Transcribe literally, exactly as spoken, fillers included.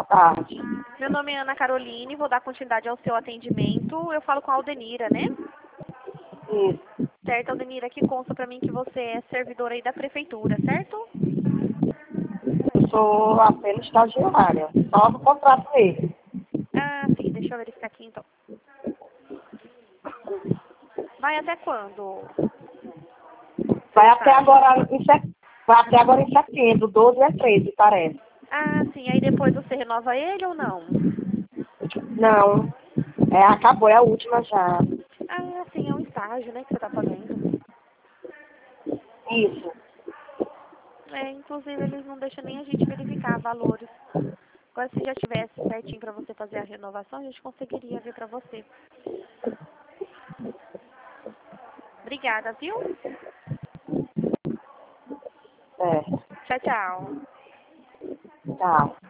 tarde. Meu nome é Ana Caroline, vou dar continuidade ao seu atendimento. Eu falo com a Aldenira, né? Isso. Certo, Aldenira, aqui consta pra mim que você é servidora aí da prefeitura, certo? Eu sou apenas estagiária, só no contrato dele. Ah, sim, deixa eu verificar aqui então. Vai até quando? Vai Seu até estágio? agora em set... Vai até agora em setembro, doze a treze, parece. Ah, sim, aí depois você renova ele ou não? Não. É, acabou, é a última já. Ah, sim, é um estágio, né, que você tá fazendo. Isso. É, inclusive eles não deixam nem a gente verificar valores. Agora, se já tivesse certinho pra você fazer a renovação, a gente conseguiria ver pra você. Obrigada, viu? É. Tchau, tchau. Tá.